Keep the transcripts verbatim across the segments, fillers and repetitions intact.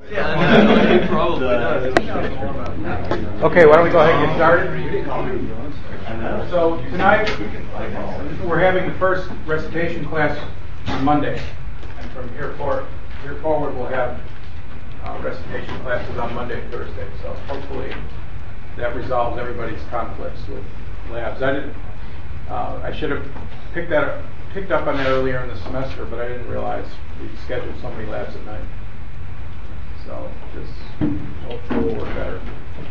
Yeah, I know, he probably does. Okay, why don't we go ahead and get started? So tonight we're having the first recitation class on Monday, and from here forward, here forward we'll have uh, recitation classes on Monday and Thursday. So hopefully that resolves everybody's conflicts with labs. I didn't. Uh, I should have picked that up, picked up on that earlier in the semester, but I didn't realize we scheduled so many labs at night. So this hopefully will work better.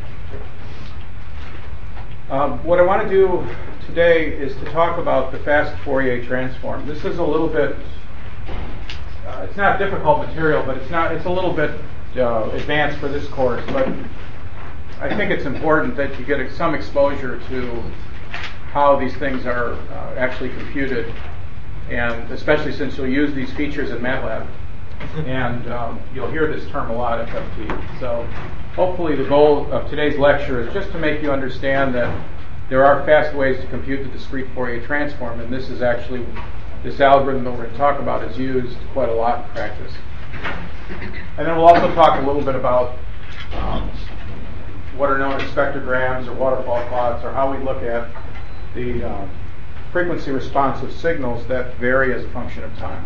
Um, what I want to do today is to talk about the fast Fourier transform. This is a little bit, uh, it's not difficult material, but it's not, it's a little bit uh, advanced for this course, but I think it's important that you get some exposure to how these things are uh, actually computed, and especially since you'll use these features in MATLAB. And um, you'll hear this term a lot, F F T. So hopefully the goal of today's lecture is just to make you understand that there are fast ways to compute the discrete Fourier transform, and this is actually, this algorithm that we're going to talk about is used quite a lot in practice. And then we'll also talk a little bit about um, what are known as spectrograms or waterfall plots, or how we look at the uh, frequency response of signals that vary as a function of time.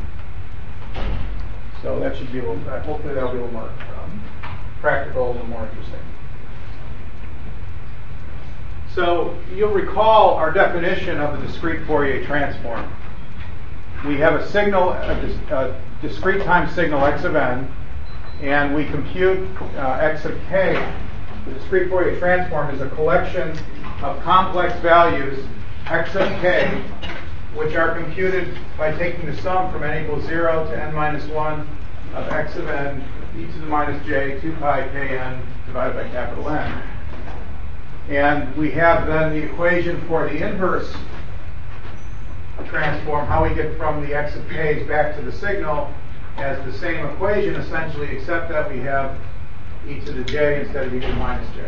So that should be a little, hopefully that'll be a little more um, practical, a little more interesting. So you'll recall our definition of the discrete Fourier transform. We have a signal, a, dis, a discrete time signal x of n, and we compute uh, x of k. The discrete Fourier transform is a collection of complex values x of k, which are computed by taking the sum from n equals zero to n minus one of x of n e to the minus j two pi kn divided by capital N. And we have then the equation for the inverse transform, how we get from the x of k's back to the signal, as the same equation essentially, except that we have e to the j instead of e to the minus j.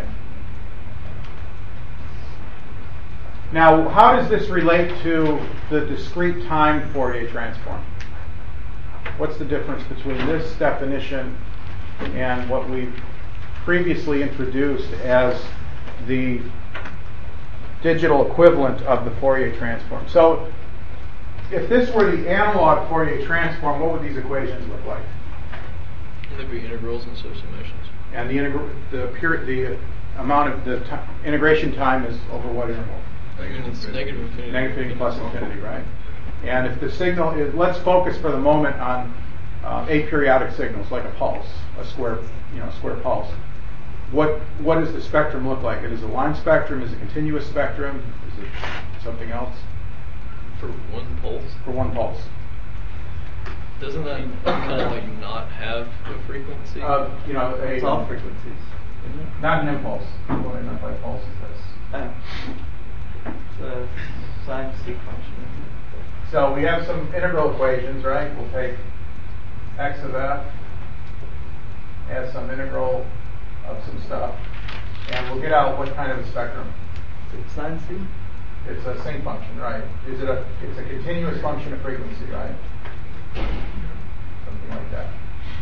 Now, how does this relate to the discrete time Fourier transform? What's the difference between this definition and what we previously introduced as the digital equivalent of the Fourier transform? So, if this were the analog Fourier transform, what would these equations look like? There'd be integrals instead of summations. And the integral, the period, the amount of the t- integration time is over what interval? Negative infinity. Negative infinity. Negative infinity plus infinity, right? And if the signal is, let's focus for the moment on uh, aperiodic signals, like a pulse, a square, you know, square pulse. What what does the spectrum look like? It is a line spectrum. Is it a continuous spectrum? Is it something else? For one pulse. For one pulse. Doesn't that kind of like not have a frequency? Uh, you know, a, it's all frequencies. Not an impulse. What I meant by pulse is this. Uh, it's a sine C function. So we have some integral equations, right? We'll take x of f, add some integral of some stuff, and we'll get out what kind of a spectrum. Is it sine C? It's a sinc function, right? Is it a? It's a continuous function of frequency, right? Something like that.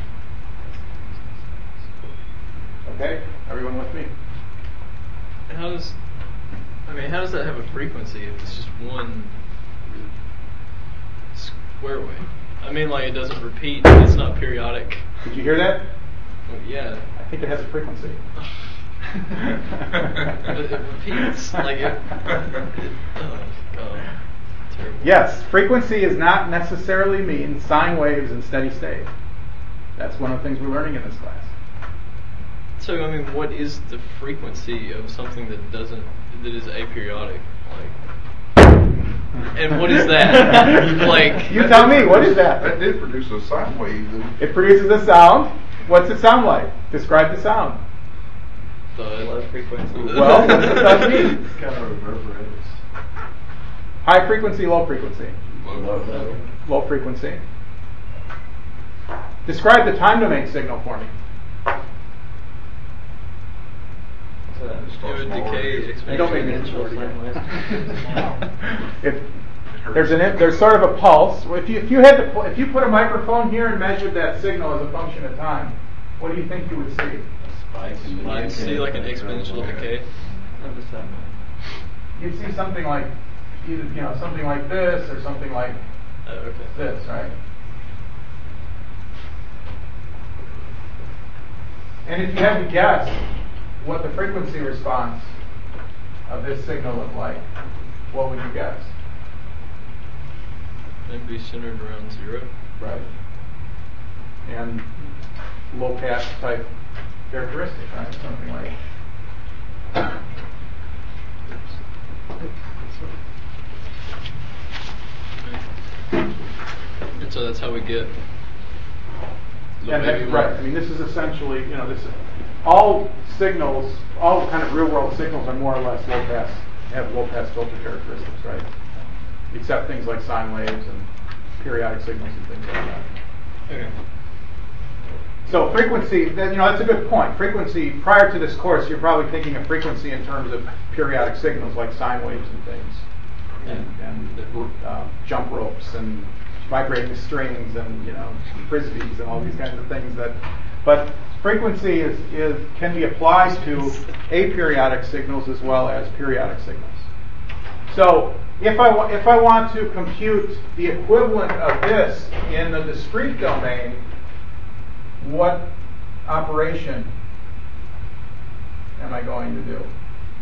Okay, everyone with me? And how does, I mean, how does that have a frequency if it's just one square wave? I mean, like, it doesn't repeat, it's not periodic. Did you hear that? Well, yeah. I think it has a frequency. But it repeats, like it, it oh, God, terrible. Yes, frequency does not necessarily mean sine waves in steady state. That's one of the things we're learning in this class. So, I mean, what is the frequency of something that doesn't, that is aperiodic? Like, and what is that? Like, you tell me, what is that? That did produce a sine wave. It produces a sound. What's it sound like? Describe the sound. Thud. Low frequency. Well, what does the thud mean? It's kind of reverberates. High frequency, low frequency. Low, low, low. Low frequency. Describe the time domain signal for me. So that It starts It would smaller. decay exponentially. Don't make me exponential sine wave. If there's an there's sort of a pulse. If you if you had to, if you put a microphone here and measured that signal as a function of time, what do you think you would see? Spike in the I'd see like an exponential decay. Of the sine wave. You'd see something like either you know something like this or something like Oh, okay. this, right? And if you had to guess what the frequency response of this signal looked like, what would you guess? It'd be centered around zero. Right. And low pass type characteristic, right? Something like. And so that's how we get the And wavy that's right. one. I mean, this is essentially, you know, this is, all signals, all kind of real world signals are more or less low pass, have low pass filter characteristics, right? Except things like sine waves and periodic signals and things like that. Okay. So frequency, that, you know, that's a good point. Frequency, prior to this course, you're probably thinking of frequency in terms of periodic signals like sine waves and things, and, and uh, jump ropes and vibrating strings and, you know, frisbees and all these kinds of things. That, but frequency is, is can be applied to aperiodic signals as well as periodic signals. So if I wa- if I want to compute the equivalent of this in the discrete domain, what operation am I going to do?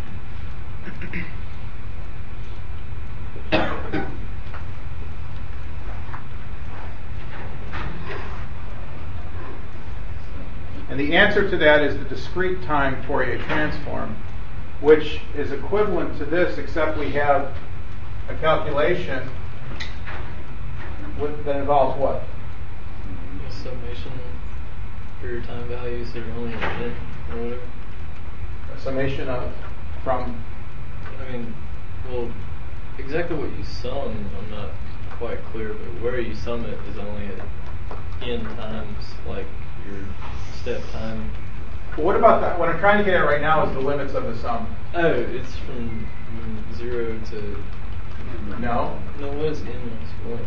And the answer to that is the discrete time Fourier transform, which is equivalent to this, except we have a calculation with, that involves what? Summation for your time values that are only in n or whatever. A summation of from. I mean, well, exactly what you sum, I'm not quite clear, but where you sum it is only at n times, like your step time. Well, what about that? What I'm trying to get at right now is the limits of the sum. Oh, it's from mm, zero to. No. No, what is n minus one?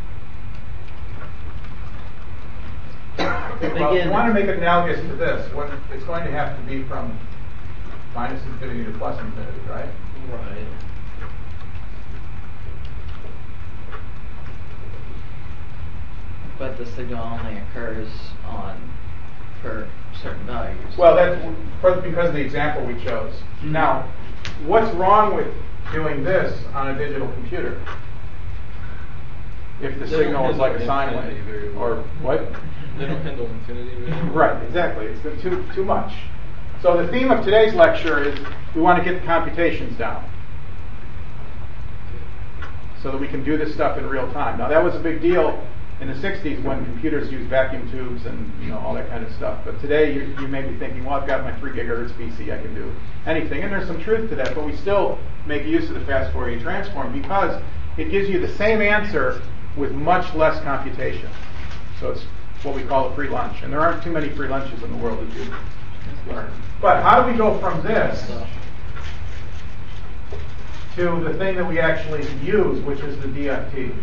Well, if you want to make it analogous to this, what, it's going to have to be from minus infinity to plus infinity, right? Right. But the signal only occurs on for certain values. Well, that's for, because of the example we chose. Now, what's wrong with doing this on a digital computer? If the They signal don't is like a handle sine infinity wave, very well. or what? They don't handle infinity very well. Right, exactly. It's been too too much. So the theme of today's lecture is we want to get the computations down, so that we can do this stuff in real time. Now that was a big deal in the sixties when computers used vacuum tubes and you know all that kind of stuff. But today you, you may be thinking, well, I've got my three gigahertz P C, I can do anything, and there's some truth to that. But we still make use of the fast Fourier transform because it gives you the same answer with much less computation. So it's what we call a free lunch, and there aren't too many free lunches in the world that you learn. But how do we go from this to the thing that we actually use, which is the D F T?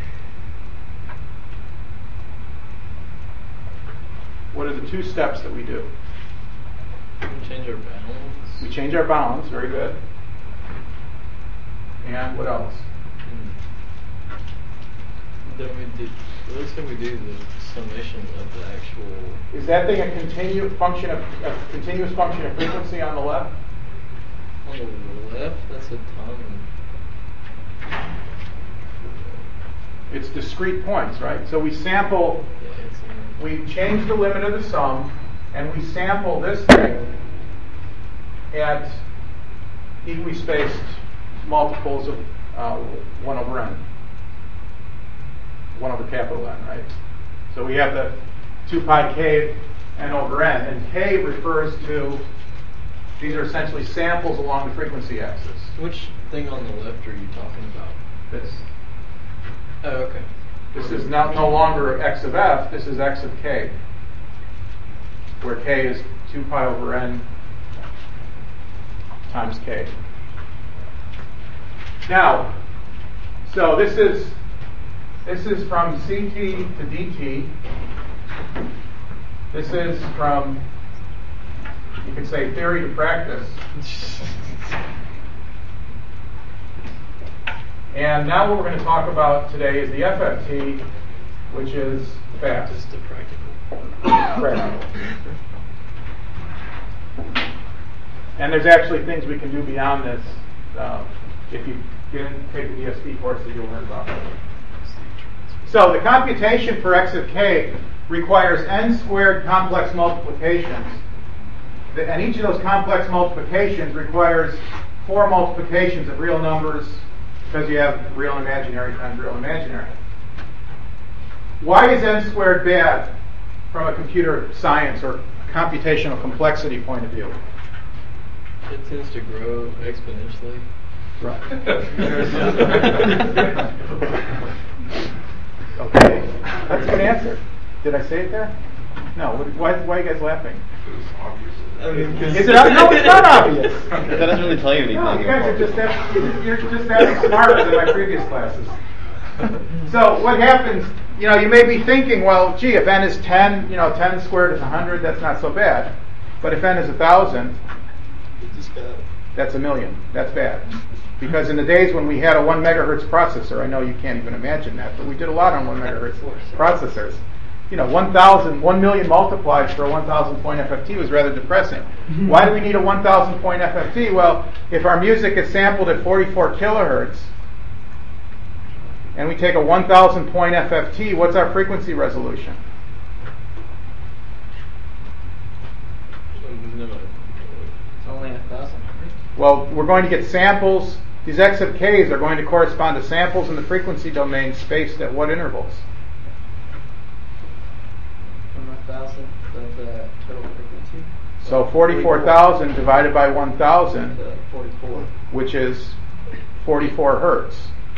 What are the two steps that we do? We change our bounds. We change our bounds, very good. And what else? Then we did. Well, let's say we do the summation of the actual. Is that thing a continu- function of a continuous function of frequency on the left? On the left, that's a time. It's discrete points, right? So we sample, Yeah, it's a, we change the limit of the sum, and we sample this thing at equally spaced multiples of uh, one over n. one over capital N, right? So we have the two pi k n over n, and k refers to, these are essentially samples along the frequency axis. which thing on the left are you talking about? This. Oh, okay. This is now no longer x of f, this is x of k, where k is two pi over n times k. Now, so this is this is from ct to dt, This is from, you could say, theory to practice. And now what we're going to talk about today is the F F T, which is fast. Just the practical. Practical. And there's actually things we can do beyond this. Uh, if you get in, take the D S P course that you'll learn about. So the computation for x of k requires n squared complex multiplications. The, and each of those complex multiplications requires four multiplications of real numbers, because you have real and imaginary times real and imaginary. Why is n squared bad from a computer science or computational complexity point of view? It tends to grow exponentially. Right. Okay, that's a good answer. Did I say it there? No. What, why, why are you guys laughing? It's obvious. I mean, Is it? No, it's not obvious. That doesn't really tell you anything. No, you guys are just that, you're just that smarter than my previous classes. So what happens? You know, you may be thinking, well, gee, if n is ten, you know, ten squared is one hundred. That's not so bad. But if n is one thousand, that's a million. That's bad. Because in the days when we had a one megahertz processor, I know you can't even imagine that, but we did a lot on one megahertz processors. You know, one thousand, one million multiplied for a one thousand point F F T was rather depressing. Why do we need a one thousand point F F T? Well, if our music is sampled at forty-four kilohertz, and we take a one thousand point F F T, what's our frequency resolution? It's only a thousand. Well, we're going to get samples. These x of k's are going to correspond to samples in the frequency domain spaced at what intervals? From a thousandth of the total frequency. So forty-four thousand divided by one thousand, Uh, forty-four. which is forty-four hertz.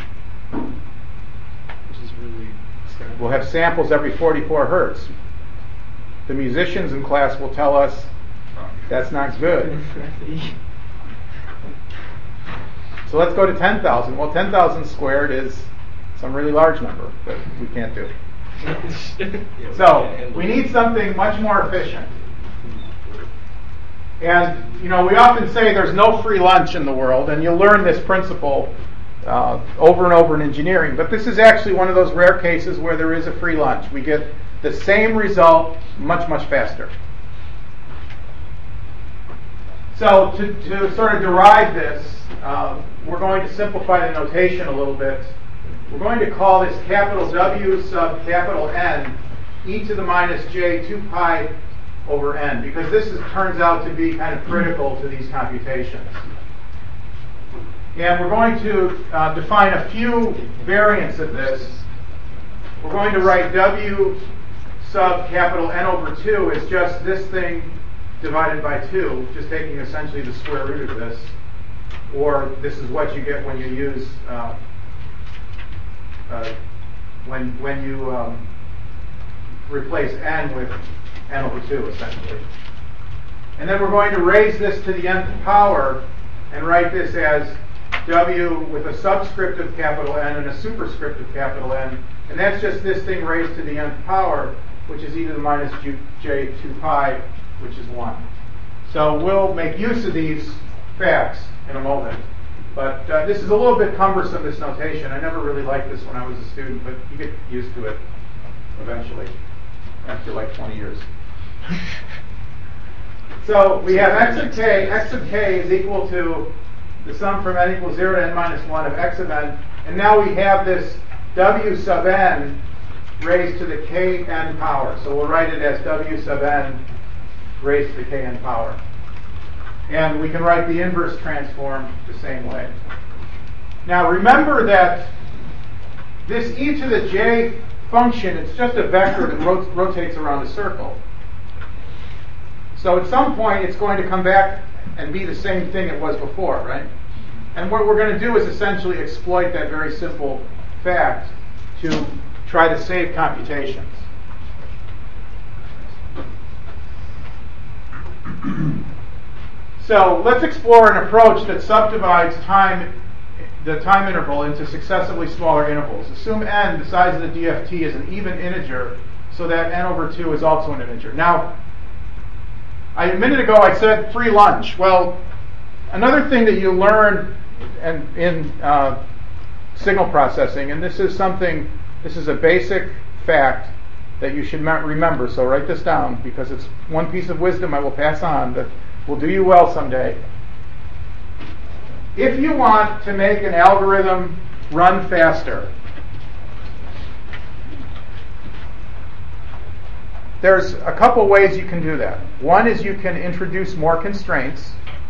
which is really sad. We'll have samples every forty-four hertz. The musicians in class will tell us that's not good. So let's go to ten thousand. Well, ten thousand squared is some really large number that we can't do. So we need something much more efficient. And, you know, we often say there's no free lunch in the world, and you'll learn this principle uh, over and over in engineering. But this is actually one of those rare cases where there is a free lunch. We get the same result much, much faster. So to, to sort of derive this, uh, we're going to simplify the notation a little bit. We're going to call this capital W sub capital N e to the minus j two pi over n, because this is, turns out to be kind of critical to these computations. And we're going to uh, define a few variants of this. We're going to write W sub capital N over two as just this thing divided by two, just taking essentially the square root of this. Or this is what you get when you use uh, uh, when when you um, replace n with n over two, essentially. And then we're going to raise this to the nth power and write this as W with a subscript of capital N and a superscript of capital N. And that's just this thing raised to the nth power, which is e to the minus j two pi, which is one. So we'll make use of these facts in a moment. But uh, this is a little bit cumbersome, this notation. I never really liked this when I was a student, but you get used to it eventually, after like twenty years. So we have x of k. X of k is equal to the sum from n equals zero to n minus one of x of n. And now we have this w sub n raised to the kn power. So we'll write it as w sub n raised to the kn power. And we can write the inverse transform the same way. Now remember that this e to the j function, it's just a vector that rot- rotates around a circle. So at some point it's going to come back and be the same thing it was before, right? And what we're going to do is essentially exploit that very simple fact to try to save computations. So let's explore an approach that subdivides time, the time interval into successively smaller intervals. Assume n, the size of the D F T, is an even integer so that n over two is also an integer. Now, I, a minute ago I said free lunch. Well, another thing that you learn in, in uh, signal processing, and this is something, this is a basic fact that you should remember, so write this down because it's one piece of wisdom I will pass on that will do you well someday. If you want to make an algorithm run faster, there's a couple ways you can do that. One is you can introduce more constraints,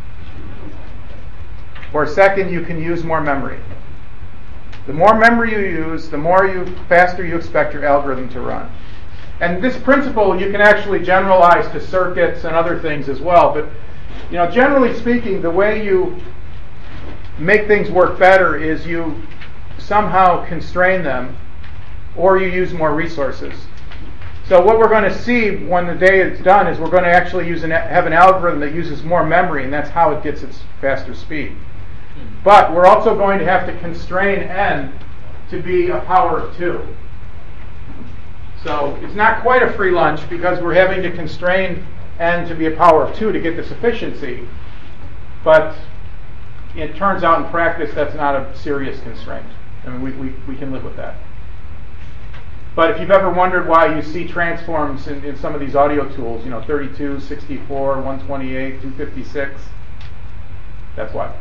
or second, you can use more memory. The more memory you use, the more you faster you expect your algorithm to run. And this principle you can actually generalize to circuits and other things as well. But you know, generally speaking, the way you make things work better is you somehow constrain them, or you use more resources. So what we're going to see when the day is done is we're going to actually use an, have an algorithm that uses more memory, and that's how it gets its faster speed. But we're also going to have to constrain n to be a power of two. So it's not quite a free lunch because we're having to constrain n to be a power of two to get this efficiency. But it turns out in practice that's not a serious constraint. I mean, we, we, we can live with that. But if you've ever wondered why you see transforms in, in some of these audio tools, you know, thirty-two, sixty-four, one twenty-eight, two fifty-six, that's why.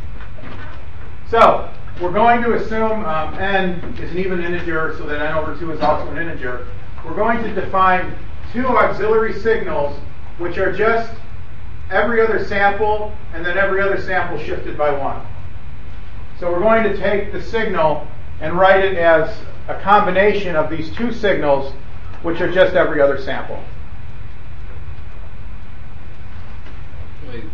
So we're going to assume um, n is an even integer so that n over two is also an integer. We're going to define two auxiliary signals which are just every other sample and then every other sample shifted by one. So we're going to take the signal and write it as a combination of these two signals which are just every other sample. Wait.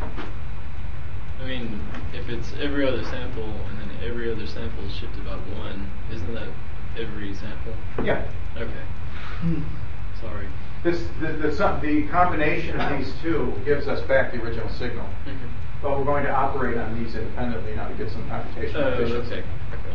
I mean, if it's every other sample and then every other sample is shifted by one, isn't that every sample? Yeah. Okay. Sorry. This the, the, the combination of these two gives us back the original signal. Mm-hmm. But we're going to operate on these independently now to get some computational Oh, efficiency. okay. Okay.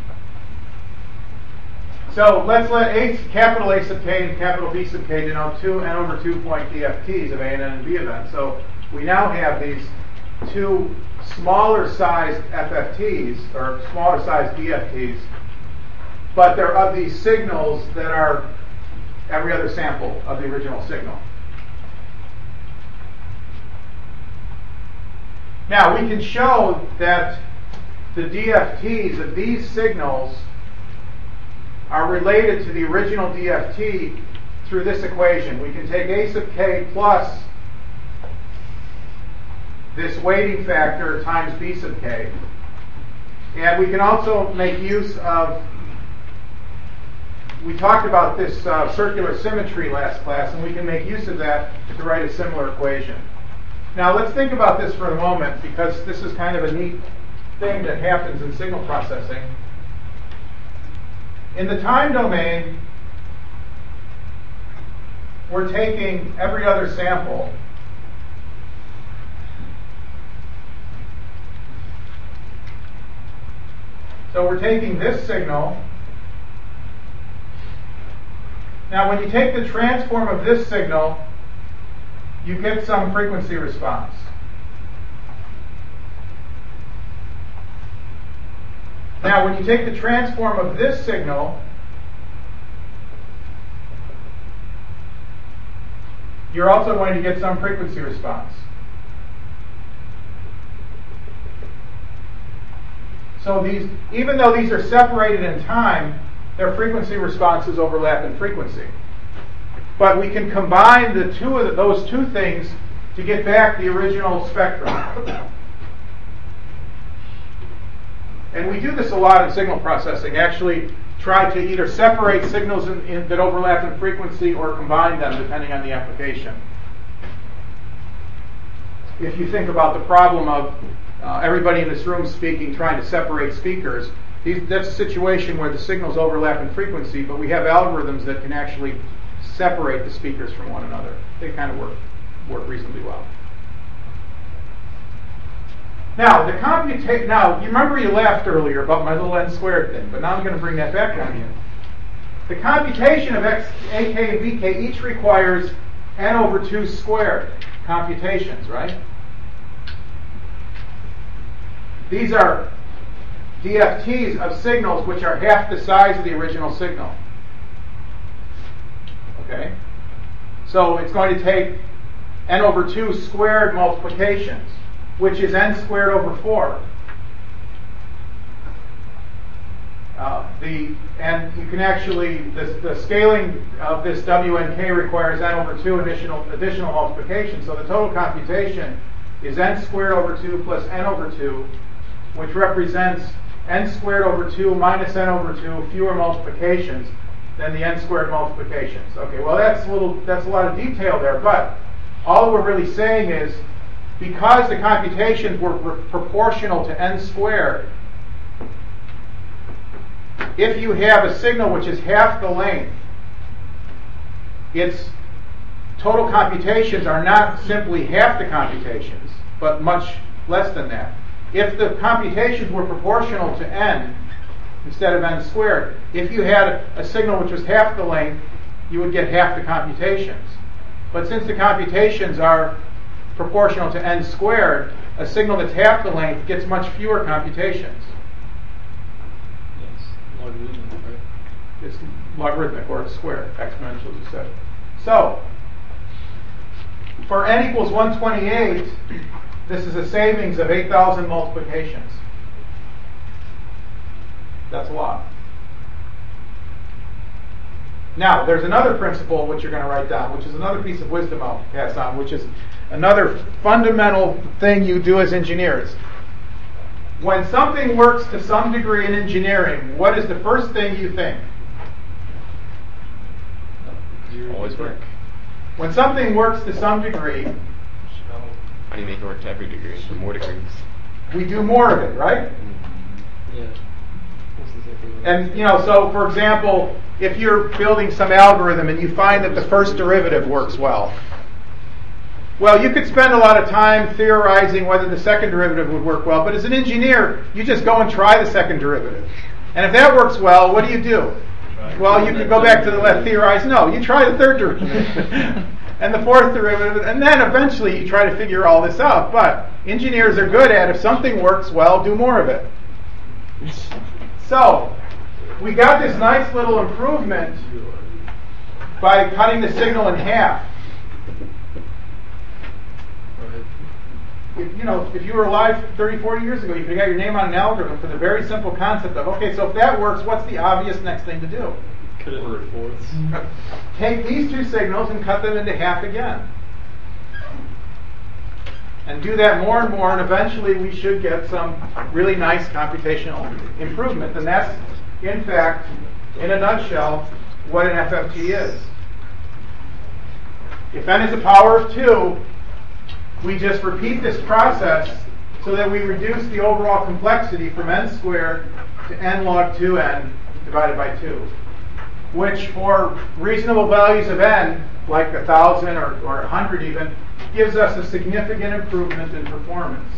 So let's let A, capital A sub k and capital B sub k denote two n over two point D F Ts of A and N and B of N. So we now have these two smaller sized F F Ts, or smaller sized D F Ts, but they're of these signals that are every other sample of the original signal. Now we can show that the D F Ts of these signals are related to the original D F T through this equation. We can take A sub k plus this weighting factor times B sub k. And we can also make use of, we talked about this uh, circular symmetry last class, and we can make use of that to write a similar equation. Now let's think about this for a moment, because this is kind of a neat thing that happens in signal processing. In the time domain, we're taking every other sample So we're taking this signal. Now when you take the transform of this signal, you get some frequency response. Now when you take the transform of this signal, you're also going to get some frequency response. So these, even though these are separated in time, their frequency responses overlap in frequency. But we can combine the two of the, those two things to get back the original spectrum. And we do this a lot in signal processing. Actually, try to either separate signals in, in, that overlap in frequency or combine them depending on the application. If you think about the problem of uh, everybody in this room speaking, trying to separate speakers, these, that's a situation where the signals overlap in frequency, but we have algorithms that can actually separate the speakers from one another. They kind of work, work reasonably well. Now, the computation. Now, you remember you laughed earlier about my little n squared thing, but now I'm going to bring that back on you. the computation of x, A K, and B K each requires n over two squared computations, right? These are D F Ts of signals which are half the size of the original signal. Okay? So it's going to take n over two squared multiplications, which is n squared over four. Uh, the and you can actually the, the scaling of this W N K requires n over two additional additional multiplication. So the total computation is n squared over two plus n over two, which represents n squared over two minus n over two fewer multiplications than the n squared multiplications. Okay, well that's a little that's a lot of detail there, but all we're really saying is because the computations were, were proportional to n squared, if you have a signal which is half the length, its total computations are not simply half the computations, but much less than that. If the computations were proportional to n instead of n squared, if you had a signal which was half the length, you would get half the computations. But since the computations are proportional to n squared, a signal that's half the length gets much fewer computations. Logarithmic, right? It's logarithmic, or it's squared, exponential, as you said. So, for n equals one twenty-eight, this is a savings of eight thousand multiplications. That's a lot. Now, there's another principle which you're going to write down, which is another piece of wisdom I'll pass on, which is another fundamental thing you do as engineers. When something works to some degree in engineering, what is the first thing you think? Always work. When something works to some degree, How do you make it work to every degree? To more degrees. we do more of it, right? Yeah. That's exactly what And, you know, so for example, if you're building some algorithm and you find that the first derivative works well, well, you could spend a lot of time theorizing whether the second derivative would work well, but as an engineer, you just go and try the second derivative. And if that works well, what do you do? Well, you could go back to the left, theorize. No, you try the third derivative. And the fourth derivative, and then eventually you try to figure all this out. But engineers are good at, if something works well, do more of it. So, we got this nice little improvement by cutting the signal in half. If, you know, if you were alive thirty, forty years ago, you could have got your name on an algorithm for the very simple concept of, okay, so if that works, what's the obvious next thing to do? Cut it into fourths. Take these two signals and cut them into half again. And do that more and more, and eventually we should get some really nice computational improvement. And that's, in fact, in a nutshell, what an F F T is. If n is the power of two, we just repeat this process so that we reduce the overall complexity from n squared to n log two n divided by two, which for reasonable values of n, like one thousand or, or one hundred even, gives us a significant improvement in performance.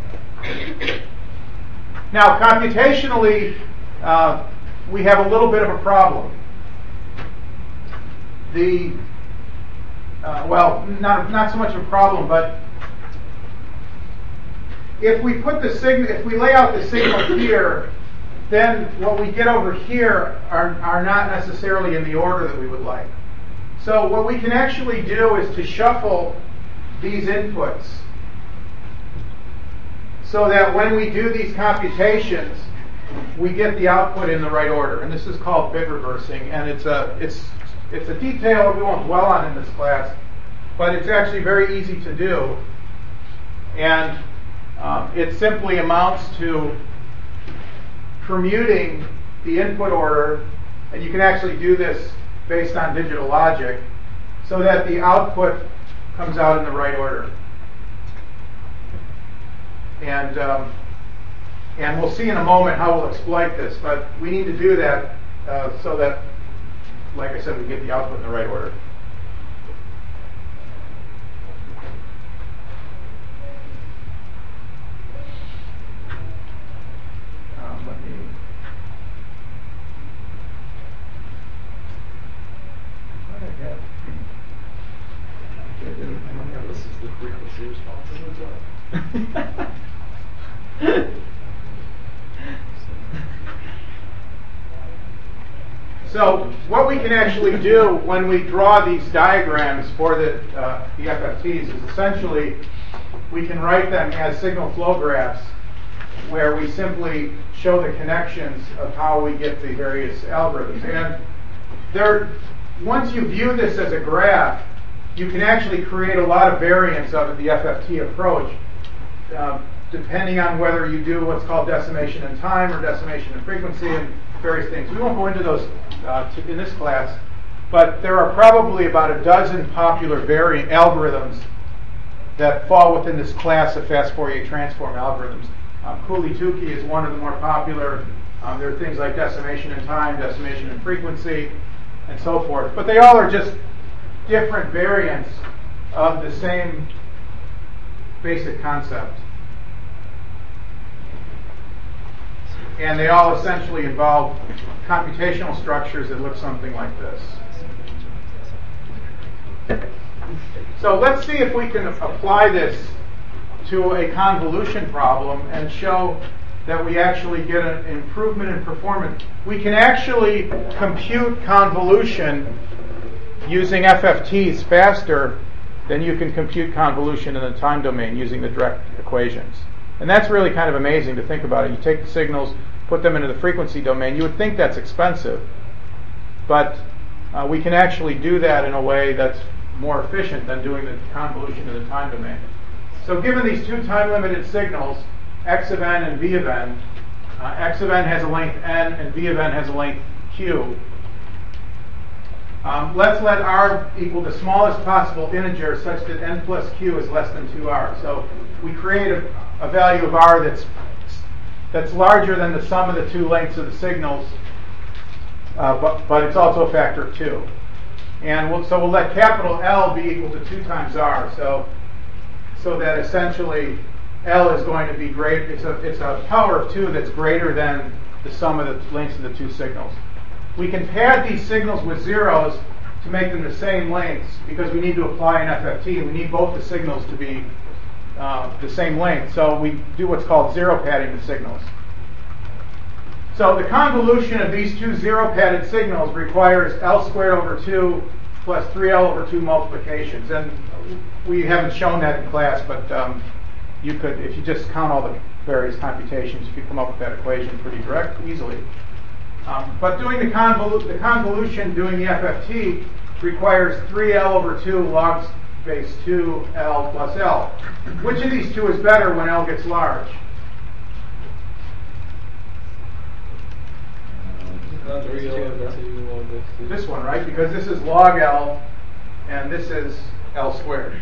Now, computationally, uh, we have a little bit of a problem. The, uh, well, not, not so much a problem, but if we put the signal, if we lay out the signal here, then what we get over here are, are not necessarily in the order that we would like. So what we can actually do is to shuffle these inputs so that when we do these computations, we get the output in the right order. And this is called bit reversing, and it's a it's it's a detail we won't dwell on in this class, but it's actually very easy to do. And um, it simply amounts to permuting the input order, and you can actually do this based on digital logic, so that the output comes out in the right order. And um, and we'll see in a moment how we'll exploit this, but we need to do that uh, so that, like I said, we get the output in the right order. Um, let me So what we can actually do when we draw these diagrams for the, uh, the F F Ts is essentially we can write them as signal flow graphs where we simply show the connections of how we get the various algorithms. And there, once you view this as a graph, you can actually create a lot of variants of the F F T approach, uh, depending on whether you do what's called decimation in time or decimation in frequency and various things. We won't go into those uh, to, in this class, but there are probably about a dozen popular variant algorithms that fall within this class of fast Fourier transform algorithms. Um, Cooley-Tukey is one of the more popular. Um, there are things like decimation in time, decimation in frequency, and so forth. But they all are just different variants of the same basic concept. And they all essentially involve computational structures that look something like this. So let's see if we can apply this to a convolution problem and show that we actually get an improvement in performance. We can actually compute convolution using F F Ts faster than you can compute convolution in the time domain using the direct equations. And that's really kind of amazing to think about it. You take the signals, put them into the frequency domain. You would think that's expensive, but uh, we can actually do that in a way that's more efficient than doing the convolution in the time domain. So given these two time-limited signals, x of n and v of n, uh, x of n has a length n and v of n has a length q. Um, let's let r equal the smallest possible integer such that n plus q is less than two r. So we create a, a value of r that's that's larger than the sum of the two lengths of the signals, uh, but, but it's also a factor of two. And we'll, so we'll let capital L be equal to two times r. So so that essentially L is going to be great. It's a it's a power of two that's greater than the sum of the lengths of the two signals. We can pad these signals with zeros to make them the same lengths because we need to apply an F F T. We need both the signals to be uh, the same length. So we do what's called zero padding the signals. So the convolution of these two zero padded signals requires L squared over two plus three L over two multiplications. And we haven't shown that in class, but um, you could, if you just count all the various computations, you could come up with that equation pretty direct, easily. Um, but doing the, convolu- the convolution, doing the F F T, requires three L over two log base two L plus L. Which of these two is better when L gets large? This one, right? Because this is log L, and this is L squared.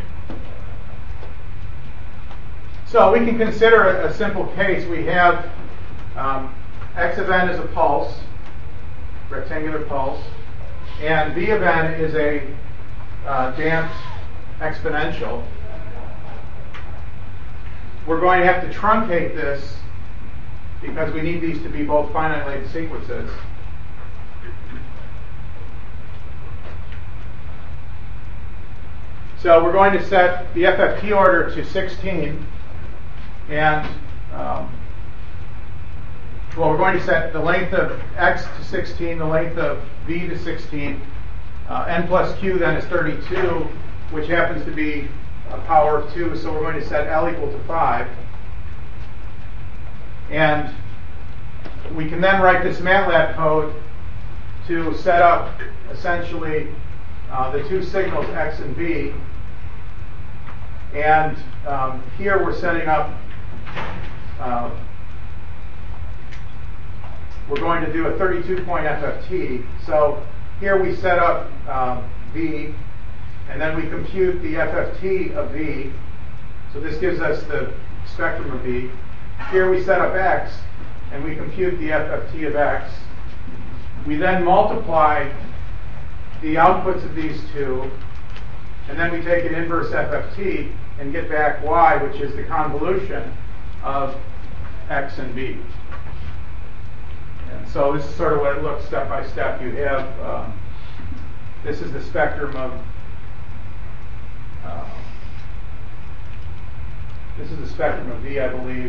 So we can consider a, a simple case. We have um, x of n is a pulse, rectangular pulse, and v of n is a uh, damped exponential. We're going to have to truncate this because we need these to be both finite length sequences. So we're going to set the F F T order to sixteen, and um, well, we're going to set the length of x to sixteen, the length of v to sixteen. Uh, n plus q then is thirty-two, which happens to be a power of two, so we're going to set L equal to five. And we can then write this MATLAB code to set up essentially uh, the two signals x and v. And um, here we're setting up, uh, we're going to do a thirty-two point F F T. So here we set up um, v, and then we compute the F F T of v. So this gives us the spectrum of v. Here we set up x, and we compute the F F T of x. We then multiply the outputs of these two, and then we take an inverse F F T and get back y, which is the convolution of x and v. And so this is sort of what it looks step by step. You have, um, this is the spectrum of uh, This is the spectrum of V, I believe.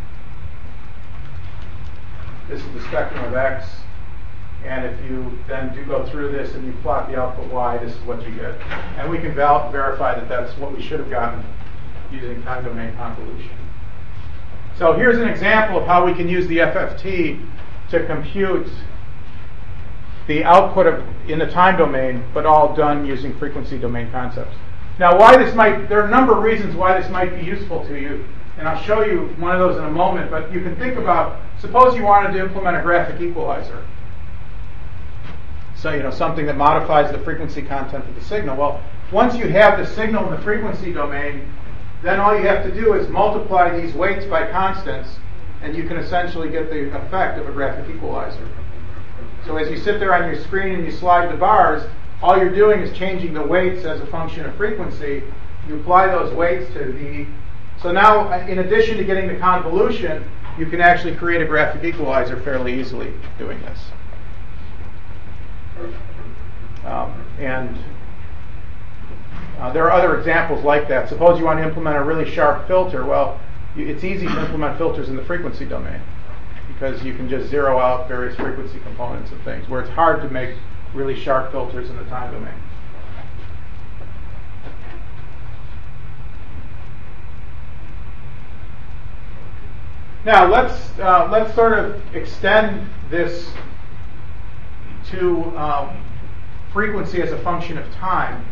This is the spectrum of X. And if you then do go through this and you plot the output Y, this is what you get. And we can val- verify that that's what we should have gotten using time domain convolution. So here's an example of how we can use the F F T to compute the output of in the time domain, but all done using frequency domain concepts. Now, why this might, there are a number of reasons why this might be useful to you, and I'll show you one of those in a moment, but you can think about, suppose you wanted to implement a graphic equalizer. So, you know, something that modifies the frequency content of the signal. Well, once you have the signal in the frequency domain, then all you have to do is multiply these weights by constants, and you can essentially get the effect of a graphic equalizer. So as you sit there on your screen and you slide the bars, all you're doing is changing the weights as a function of frequency. You apply those weights to the... So now, in addition to getting the convolution, you can actually create a graphic equalizer fairly easily doing this. Um, and uh, there are other examples like that. Suppose you want to implement a really sharp filter. Well, you, it's easy to implement filters in the frequency domain because you can just zero out various frequency components and things, where it's hard to make really sharp filters in the time domain. Now let's uh, let's sort of extend this to um, frequency as a function of time.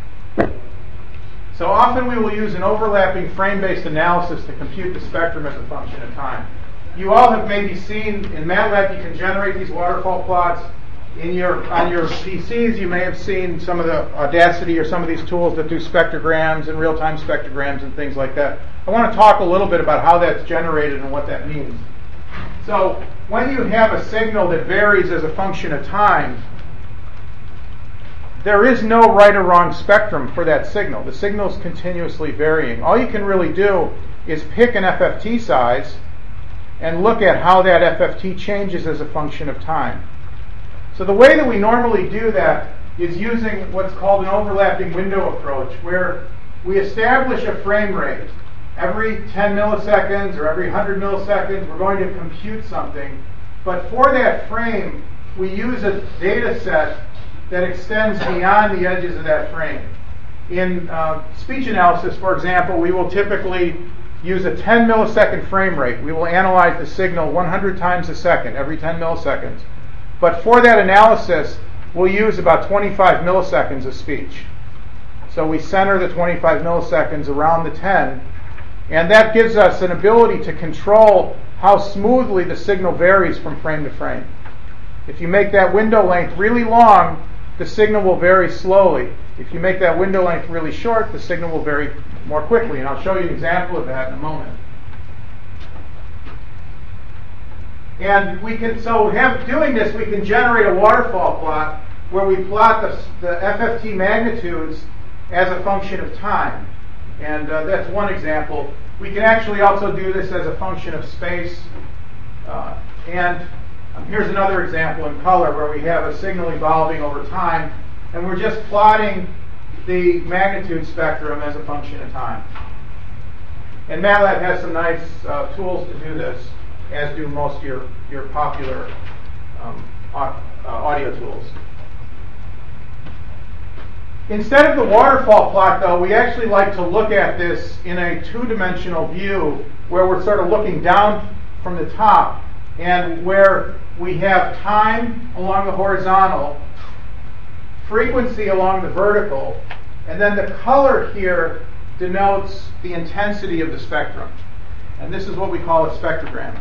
So often we will use an overlapping frame-based analysis to compute the spectrum as a function of time. You all have maybe seen in MATLAB you can generate these waterfall plots. In your on your P Cs you may have seen some of the Audacity or some of these tools that do spectrograms and real-time spectrograms and things like that. I want to talk a little bit about how that's generated and what that means. So when you have a signal that varies as a function of time, there is no right or wrong spectrum for that signal. The signal is continuously varying. All you can really do is pick an F F T size and look at how that F F T changes as a function of time. So the way that we normally do that is using what's called an overlapping window approach, where we establish a frame rate. Every ten milliseconds or every one hundred milliseconds, we're going to compute something. But for that frame, we use a data set that extends beyond the edges of that frame. In uh, speech analysis, for example, we will typically use a ten millisecond frame rate. We will analyze the signal one hundred times a second, every ten milliseconds. But for that analysis, we'll use about twenty-five milliseconds of speech. So we center the twenty-five milliseconds around the ten, and that gives us an ability to control how smoothly the signal varies from frame to frame. If you make that window length really long, the signal will vary slowly. If you make that window length really short, the signal will vary more quickly. And I'll show you an example of that in a moment. And we can, so have, doing this, we can generate a waterfall plot where we plot the, the F F T magnitudes as a function of time. And uh, that's one example. We can actually also do this as a function of space. Uh, and um, here's another example in color where we have a signal evolving over time, and we're just plotting the magnitude spectrum as a function of time. And MATLAB has some nice uh, tools to do this, as do most of your, your popular um, uh, audio tools. Instead of the waterfall plot, though, we actually like to look at this in a two-dimensional view where we're sort of looking down from the top and where we have time along the horizontal, frequency along the vertical, and then the color here denotes the intensity of the spectrum. And this is what we call a spectrogram.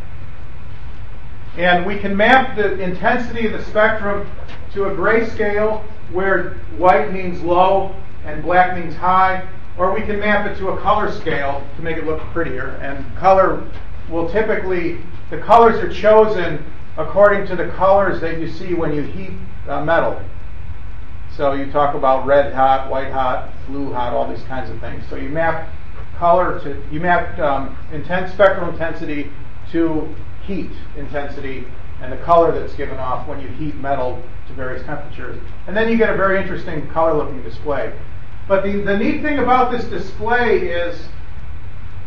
And we can map the intensity of the spectrum to a grayscale where white means low and black means high, or we can map it to a color scale to make it look prettier. And color will typically, the colors are chosen according to the colors that you see when you heat uh, metal. So you talk about red hot, white hot, blue hot, all these kinds of things. So you map color to, you map um, intense spectral intensity to heat intensity and the color that's given off when you heat metal to various temperatures. And then you get a very interesting color-looking display. But the, the neat thing about this display is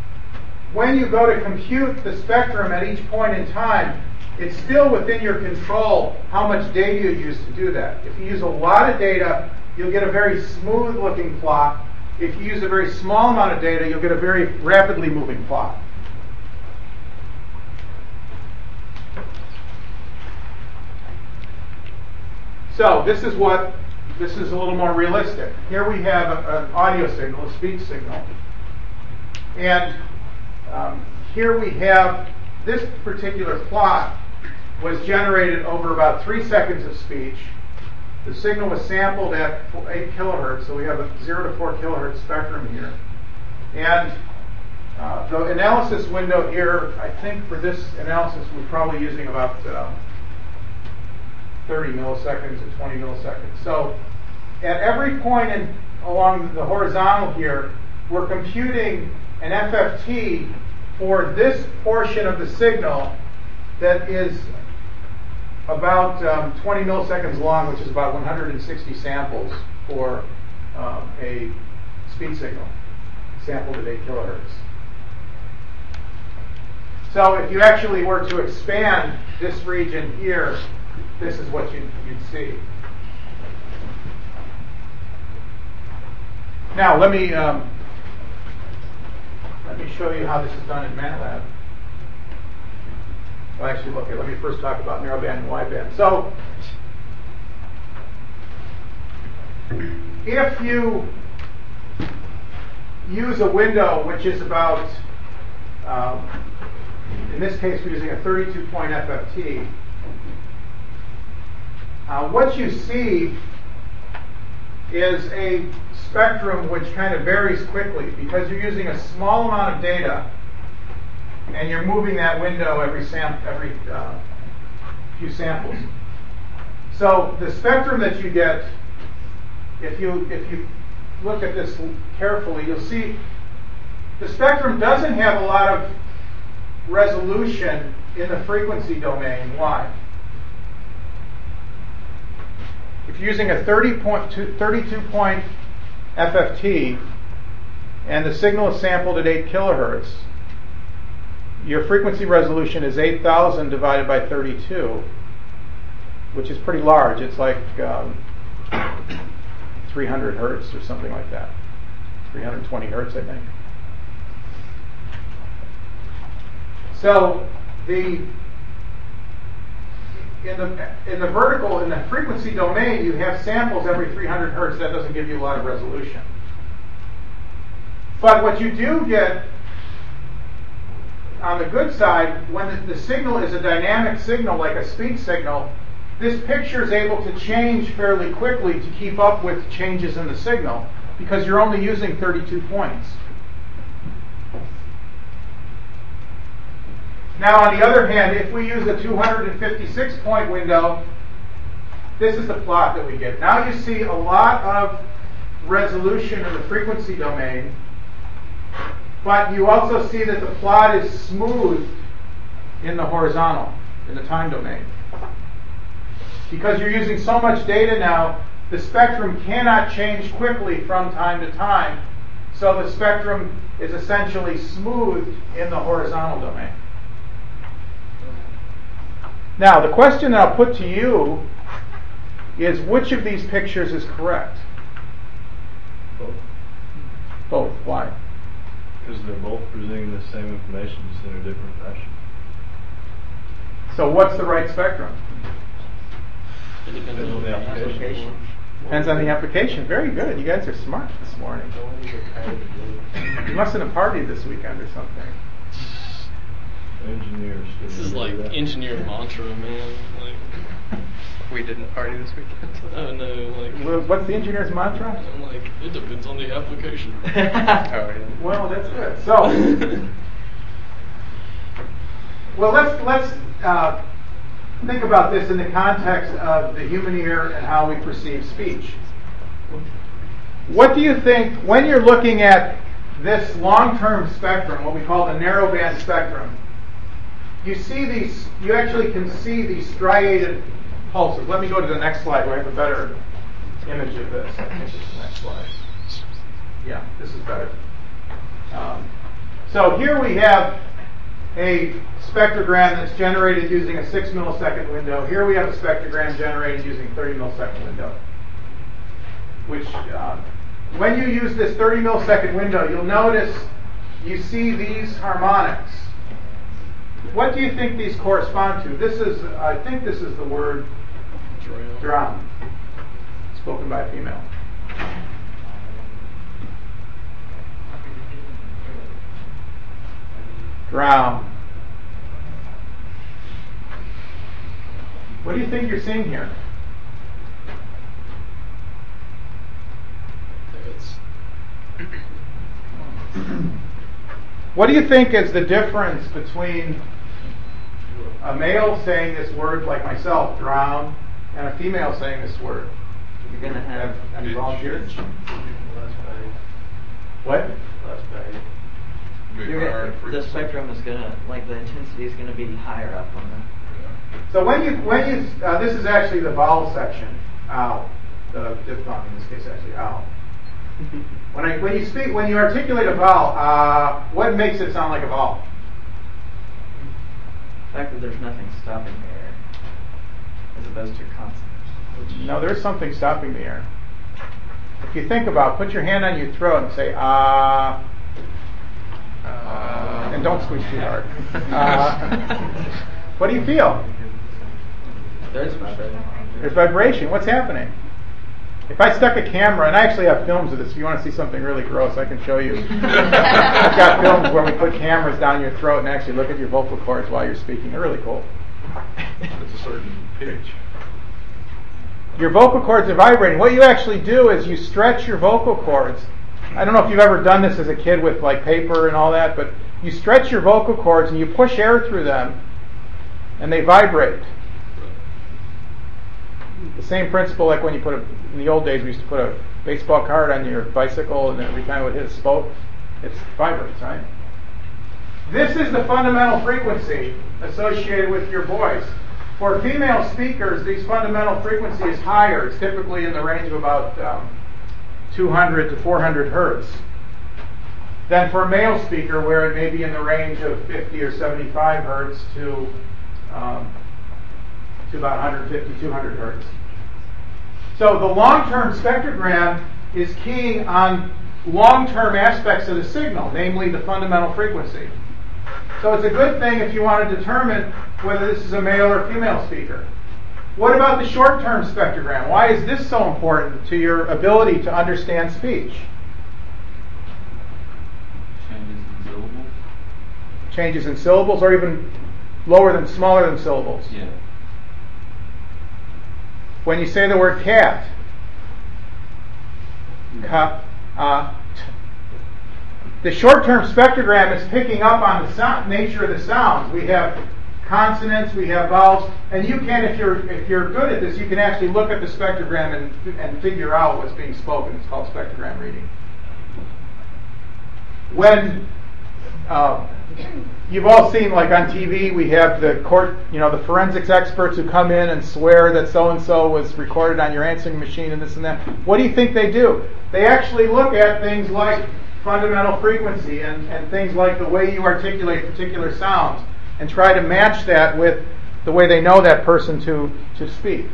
when you go to compute the spectrum at each point in time, it's still within your control how much data you use to do that. If you use a lot of data, you'll get a very smooth looking plot. If you use a very small amount of data, you'll get a very rapidly moving plot. So this is what, this is a little more realistic. Here we have a, an audio signal, a speech signal. And um, here we have, this particular plot was generated over about three seconds of speech. The signal was sampled at eight kilohertz, so we have a zero to four kilohertz spectrum here. And uh, the analysis window here, I think for this analysis, we're probably using about uh, thirty milliseconds and twenty milliseconds. So at every point in, along the horizontal here, we're computing an F F T for this portion of the signal that is about um, twenty milliseconds long, which is about one hundred sixty samples for um, a speech signal, sampled at eight kilohertz. So if you actually were to expand this region here, this is what you'd, you'd see. Now let me um, let me show you how this is done in MATLAB. Well, actually, okay, let me first talk about narrowband and wideband. So, if you use a window which is about, um, in this case, we're using a thirty-two point F F T, uh, what you see is a spectrum which kind of varies quickly because you're using a small amount of data and you're moving that window every sam every uh, few samples. So the spectrum that you get, if you if you look at this carefully, you'll see the spectrum doesn't have a lot of resolution in the frequency domain. Why? If you're using a thirty-two point F F T and the signal is sampled at eight kilohertz, your frequency resolution is eight thousand divided by thirty-two, which is pretty large. It's like um, three hundred hertz or something like that. three hundred twenty hertz, I think. So the in the in the vertical, in the frequency domain, you have samples every three hundred hertz. That doesn't give you a lot of resolution. But what you do get on the good side, when the, the signal is a dynamic signal like a speech signal, this picture is able to change fairly quickly to keep up with changes in the signal because you're only using thirty-two points. Now, on the other hand, if we use a two hundred fifty-six point window, this is the plot that we get. Now you see a lot of resolution in the frequency domain, but you also see that the plot is smooth in the horizontal, in the time domain. Because you're using so much data now, the spectrum cannot change quickly from time to time, so the spectrum is essentially smooth in the horizontal domain. Now, the question that I'll put to you is, which of these pictures is correct? Both. Both. Why? Because they're both presenting the same information, just in a different fashion. So what's the right spectrum? It depends Depends on the application. Depends on the application. Very good. You guys are smart this morning. You mustn't have partied this weekend or something. Engineers. This is like engineer mantra, man. Like, We didn't party this weekend. oh no, like, Well, what's the engineer's mantra? I'm like, it depends on the application. Oh, yeah. Well, that's good. So, well, let's let's uh, think about this in the context of the human ear and how we perceive speech. What do you think when you're looking at this long-term spectrum, what we call the narrowband spectrum? You see these. You actually can see these striated pulses. Let me go to the next slide where I have a better image of this. I think it's the next slide. Yeah, this is better. Um, So here we have a spectrogram that's generated using a six millisecond window. Here we have a spectrogram generated using a thirty millisecond window. Which, uh, when you use this thirty millisecond window, you'll notice you see these harmonics. What do you think these correspond to? This is, I think this is the word drown, spoken by a female. Drown. What do you think you're seeing here? What do you think is the difference between a male saying this word like myself, drown, and a female saying this word? You're going to have any volunteers? Less vague. What? Less vague. Big You're higher gonna, the frequency. spectrum is going to, like the intensity is going to be higher up on the. So when you when you uh, this is actually the vowel section, ow, the diphthong in this case actually ow. When I when you speak when you articulate a vowel, uh, what makes it sound like a vowel? The fact that there's nothing stopping the air, as opposed to consonants. Which No, there's something stopping the air. If you think about, put your hand on your throat and say ah, uh, and don't squeeze too hard. Uh, what do you feel? There's vibration. There's vibration. What's happening? If I stuck a camera, and I actually have films of this, if you want to see something really gross, I can show you. I've got films where we put cameras down your throat and actually look at your vocal cords while you're speaking. They're really cool. It's a certain pitch. Your vocal cords are vibrating. What you actually do is you stretch your vocal cords. I don't know if you've ever done this as a kid with like paper and all that, but you stretch your vocal cords and you push air through them, and they vibrate. The same principle like when you put a, in the old days we used to put a baseball card on your bicycle and every time it would hit a spoke, it vibrates, right? This is the fundamental frequency associated with your voice. For female speakers, these fundamental frequency is higher. It's typically in the range of about um, two hundred to four hundred hertz. Than for a male speaker, where it may be in the range of fifty or seventy-five hertz to um, to about one fifty, two hundred hertz. So the long-term spectrogram is keying on long-term aspects of the signal, namely the fundamental frequency. So it's a good thing if you want to determine whether this is a male or female speaker. What about the short-term spectrogram? Why is this so important to your ability to understand speech? Changes in syllables. Changes in syllables, or even lower than, smaller than syllables. Yeah. When you say the word cat, ka, ah, t. The short-term spectrogram is picking up on the sound, nature of the sounds. We have consonants, we have vowels, and you can, if you're if you're good at this, you can actually look at the spectrogram and and figure out what's being spoken. It's called spectrogram reading. When uh, you've all seen, like on T V, we have the court, you know, the forensics experts who come in and swear that so and so was recorded on your answering machine and this and that. What do you think they do? They actually look at things like fundamental frequency and, and things like the way you articulate particular sounds and try to match that with the way they know that person to, to speak.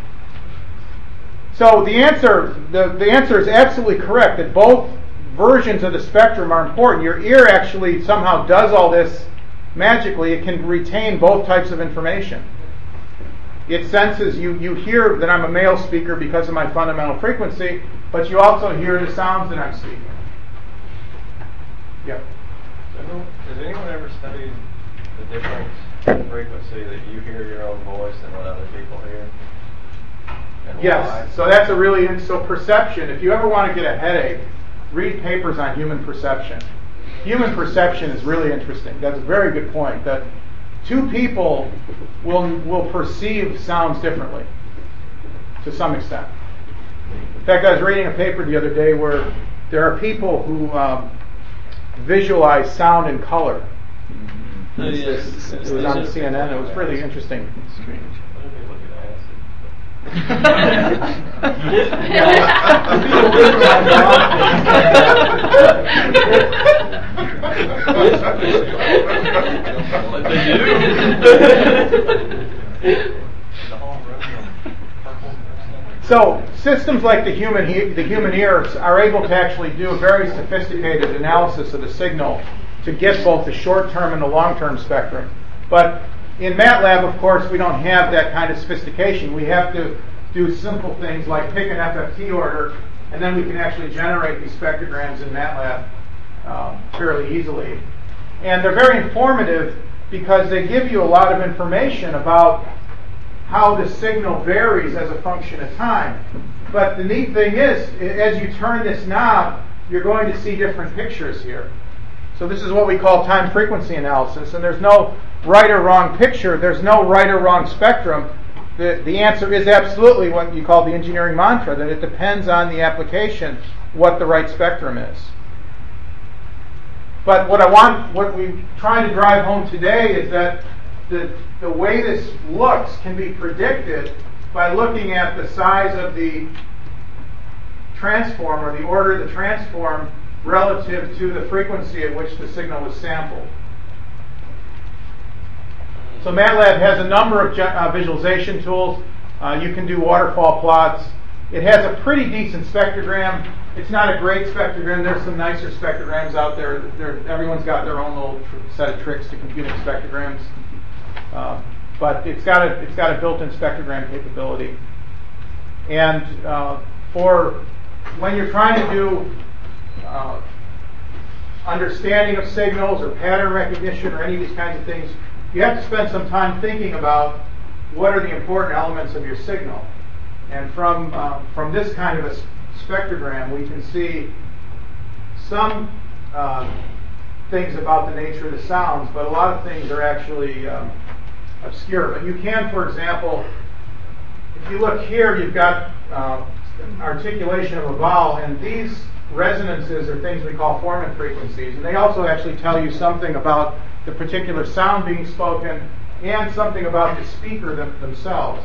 So the answer the, the answer is absolutely correct that both versions of the spectrum are important. Your ear actually somehow does all this magically. It can retain both types of information. It senses, you, you hear that I'm a male speaker because of my fundamental frequency, but you also hear the sounds that I'm speaking. Yep. Has anyone ever studied the difference in frequency that you hear your own voice and what other people hear? And Yes. why? So that's a really, so perception, if you ever want to get a headache, read papers on human perception. Human perception is really interesting. That's a very good point, that two people will will perceive sounds differently to some extent. In fact, I was reading a paper the other day where there are people who um, visualize sound and color. Oh, It's yes. this- it was on C N N. It was really interesting. What if they look at acid? What they do. So systems like the human he- the human ear are able to actually do a very sophisticated analysis of the signal to get both the short-term and the long-term spectrum. But in MATLAB, of course, we don't have that kind of sophistication. We have to do simple things like pick an F F T order, and then we can actually generate these spectrograms in MATLAB um, fairly easily. And they're very informative because they give you a lot of information about how the signal varies as a function of time. But the neat thing is, as you turn this knob, you're going to see different pictures here. So this is what we call time frequency analysis, and there's no right or wrong picture. There's no right or wrong spectrum. The, the answer is absolutely what you call the engineering mantra, that it depends on the application what the right spectrum is. But what I want, what we're trying to drive home today is that the, the way this looks can be predicted by looking at the size of the transform, or the order of the transform, relative to the frequency at which the signal was sampled. So MATLAB has a number of uh, visualization tools. Uh, you can do waterfall plots. It has a pretty decent spectrogram. It's not a great spectrogram. There's some nicer spectrograms out there. They're, everyone's got their own little tr- set of tricks to computing spectrograms. Uh, but it's got a it's got a built-in spectrogram capability. And uh, for when you're trying to do uh, understanding of signals or pattern recognition or any of these kinds of things, you have to spend some time thinking about what are the important elements of your signal. And from uh, from this kind of a spectrogram, we can see some uh, things about the nature of the sounds, but a lot of things are actually um, obscure. But you can, for example, if you look here, you've got uh, articulation of a vowel, and these resonances are things we call formant frequencies, and they also actually tell you something about the particular sound being spoken and something about the speaker them, themselves.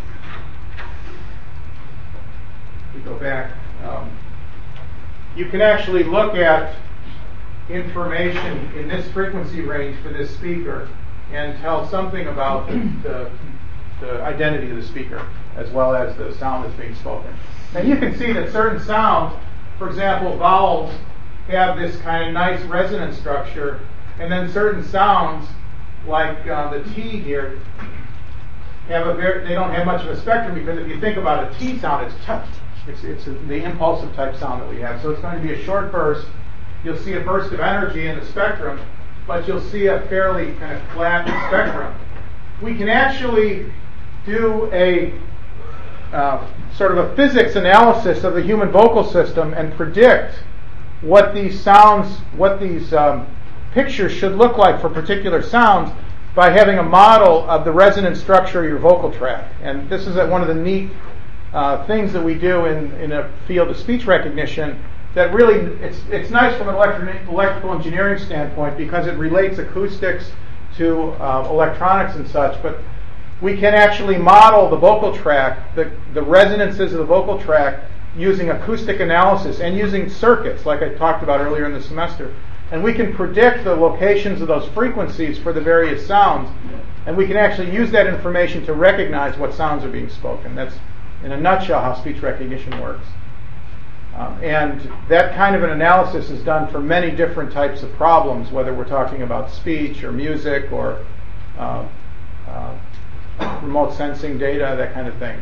We go back. Um, you can actually look at information in this frequency range for this speaker and tell something about the, the identity of the speaker as well as the sound that's being spoken. And you can see that certain sounds, for example, vowels, have this kind of nice resonance structure, and then certain sounds, like uh, the T here, have a very, they don't have much of a spectrum, because if you think about a T sound, it's t. It's, it's a, the impulsive type sound that we have. So it's going to be a short burst. You'll see a burst of energy in the spectrum, but you'll see a fairly kind of flat spectrum. We can actually do a uh, sort of a physics analysis of the human vocal system and predict what these sounds, what these um, pictures should look like for particular sounds by having a model of the resonance structure of your vocal tract. And this is one of the neat uh, things that we do in, in a field of speech recognition that really, it's it's nice from an electro- electrical engineering standpoint because it relates acoustics to uh, electronics and such, but we can actually model the vocal tract, the, the resonances of the vocal tract, using acoustic analysis and using circuits, like I talked about earlier in the semester. And we can predict the locations of those frequencies for the various sounds, and we can actually use that information to recognize what sounds are being spoken. That's, in a nutshell, how speech recognition works. Um, and that kind of an analysis is done for many different types of problems, whether we're talking about speech or music or uh, uh, remote sensing data, that kind of thing.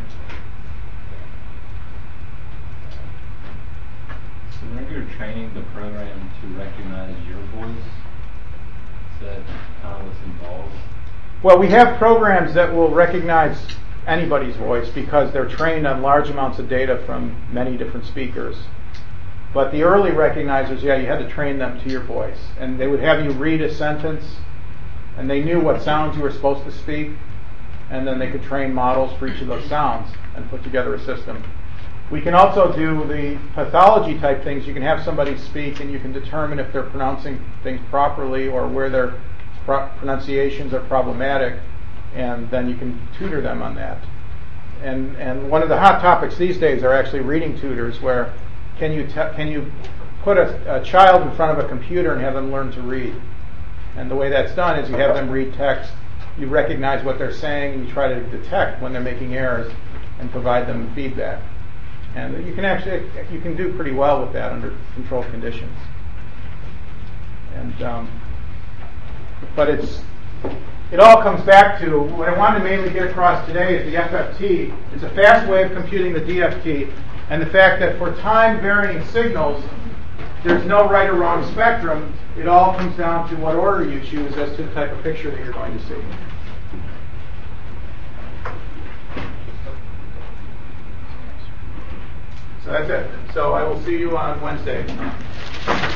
So when you're training the program to recognize your voice, is that kind of what's involved? Well, we have programs that will recognize anybody's voice because they're trained on large amounts of data from many different speakers. But the early recognizers, yeah, you had to train them to your voice. And they would have you read a sentence, and they knew what sounds you were supposed to speak, and then they could train models for each of those sounds and put together a system. We can also do the pathology type things. You can have somebody speak, and you can determine if they're pronouncing things properly or where their pro- pronunciations are problematic, and then you can tutor them on that. And and one of the hot topics these days are actually reading tutors, where can you te- can you put a, a child in front of a computer and have them learn to read. And the way that's done is you have them read text, you recognize what they're saying, and you try to detect when they're making errors and provide them feedback. And you can actually, you can do pretty well with that under controlled conditions. And um, but it's it all comes back to what I wanted to mainly get across today is the F F T. It's a fast way of computing the D F T, and the fact that for time-varying signals, there's no right or wrong spectrum. It all comes down to what order you choose as to the type of picture that you're going to see. So that's it. So I will see you on Wednesday.